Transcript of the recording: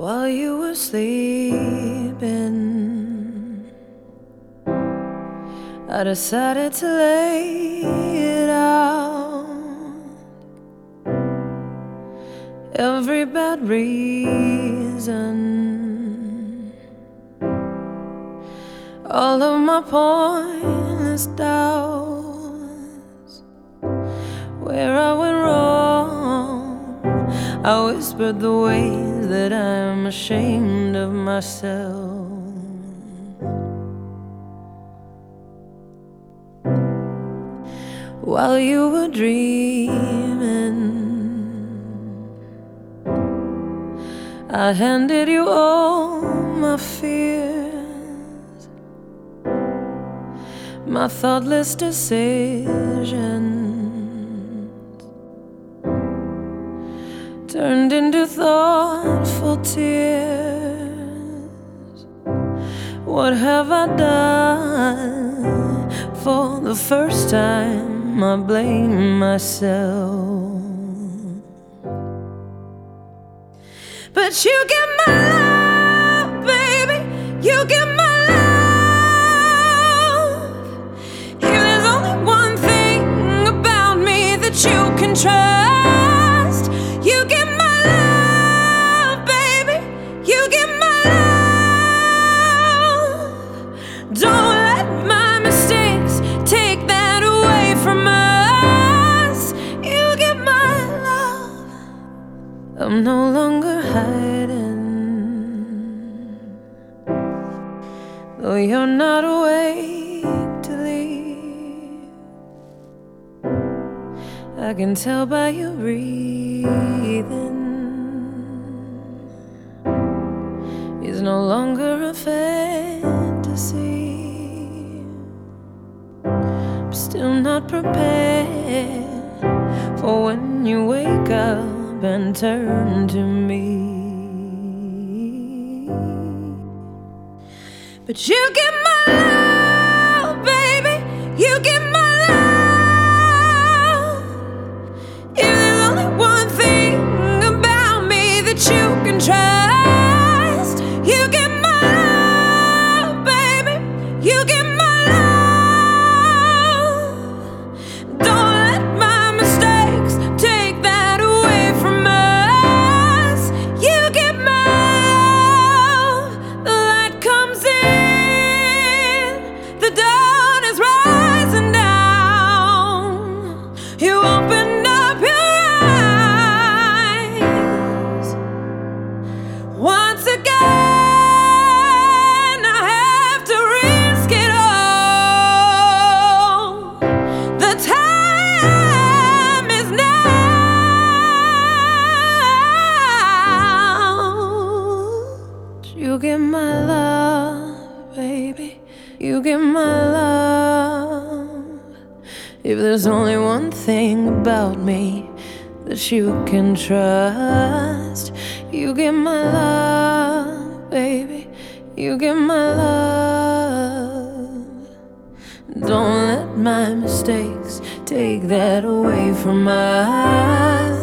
while you were sleeping. I decided to lay it out, every bad reason, all of my pointless doubts, where I went wrong. I whispered the ways that I'm ashamed of myself. While you were dreaming, I handed you all my fears, my thoughtless decisions turned into thoughtful tears. What have I done? For the first time I blame myself. But you get my love, baby, you get my love. If there's only one thing about me that you can trust, you get my love, baby, you get my love. Don't let my mistakes take that away from us. You get my love. I'm no longer hiding, though you're not awake to leave. I can tell by your breathing, it's no longer a fantasy. I'm still not prepared for when you wake up and turn to me. But you get my love, baby, you get my love. If there's only one thing about me that you can trust, you get my love, baby, you get my love. Don't let my mistakes take that away from us. You get my love. The light comes in, the dawn is rising down. You open up your eyes once again. I have to risk it all. The time is now. You get my love, baby, you get my love. If there's only one thing about me that you can trust, you get my love, baby, you get my love. Don't let my mistakes take that away from us.